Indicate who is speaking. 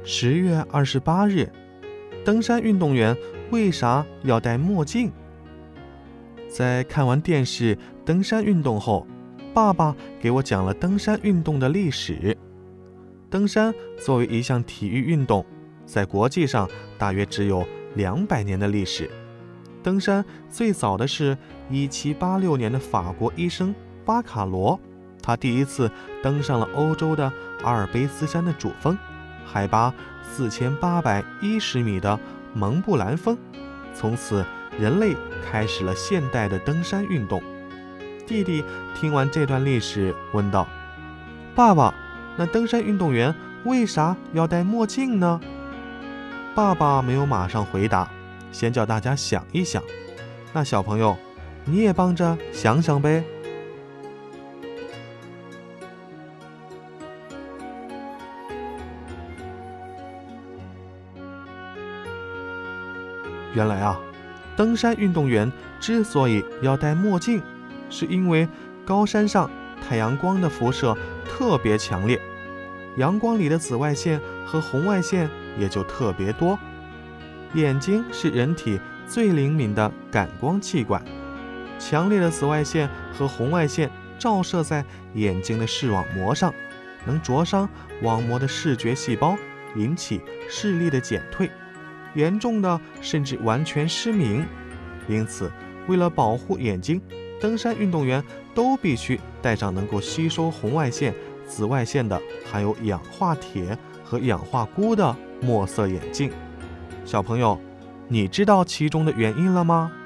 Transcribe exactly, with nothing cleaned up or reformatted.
Speaker 1: 十月二十八日，登山运动员为啥要戴墨镜？在看完电视登山运动后，爸爸给我讲了登山运动的历史。登山作为一项体育运动，在国际上大约只有两百年的历史。登山最早的是一七八六年的法国医生巴卡罗，他第一次登上了欧洲的阿尔卑斯山的主峰，海拔四千八百一十米的蒙布兰峰。从此，人类开始了现代的登山运动。弟弟听完这段历史，问道：“爸爸，那登山运动员为啥要戴墨镜呢？”爸爸没有马上回答，先叫大家想一想。那小朋友，你也帮着想想呗。原来啊，登山运动员之所以要戴墨镜，是因为高山上太阳光的辐射特别强烈，阳光里的紫外线和红外线也就特别多。眼睛是人体最灵敏的感光器官，强烈的紫外线和红外线照射在眼睛的视网膜上，能灼伤网膜的视觉细胞，引起视力的减退，严重的甚至完全失明。因此，为了保护眼睛，登山运动员都必须戴上能够吸收红外线、紫外线的含有氧化铁和氧化钴的墨色眼镜。小朋友，你知道其中的原因了吗？